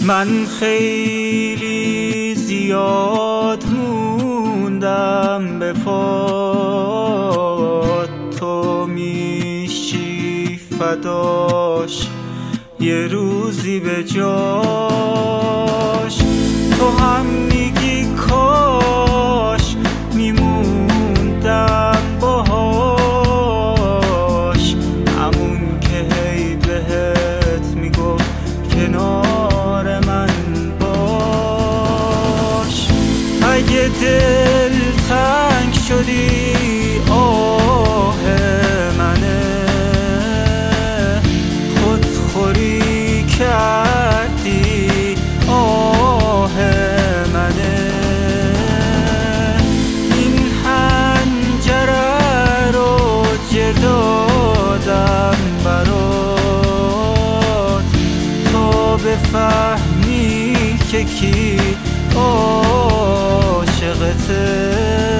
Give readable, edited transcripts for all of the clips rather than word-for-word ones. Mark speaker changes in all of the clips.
Speaker 1: من خیلی زیاد موندم به پات، تو میشی فداش یه روزی به جاش. تو هم میگی کاش میموندم باهاش، همون که هی بهت میگفت کنار من باش. اگه دل تنگ شدی آه منه، خودخوری کردی آه منه. این حنجره رو جر دادم برات، تو بفهمی که کی عاشقته.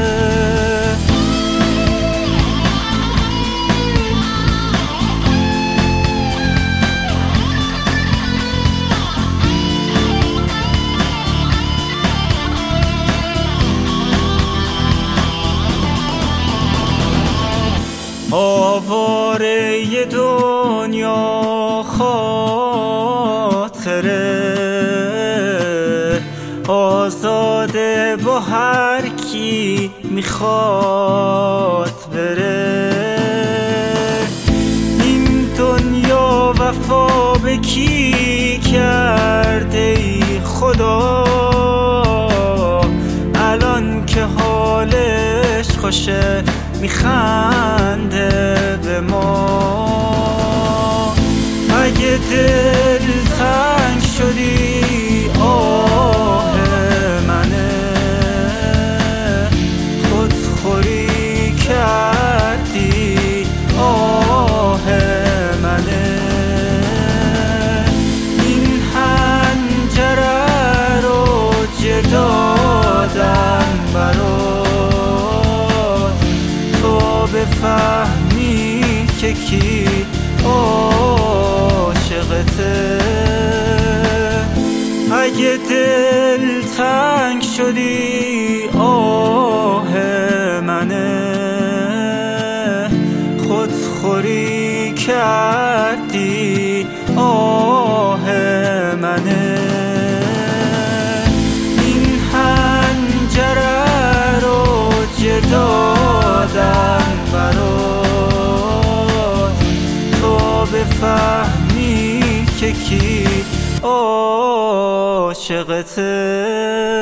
Speaker 1: آواره ی دنیا خاطره، آزاده با هر کی میخواد بره. این دنیا وفا به کی کرده ای خدا، الان که حالش خوشه میخنده به ما. اگه دل تنگ شدی آه منه، خودخوری کردی آه منه. این حنجره رو جر دادم برات، تو بفهمی که کی عاشقته. اگه دل تنگ شدی آه منه، خودخوری کردی آه منه. این حنجره رو جر دادم برات، تو بفهمی که کی عاشقته.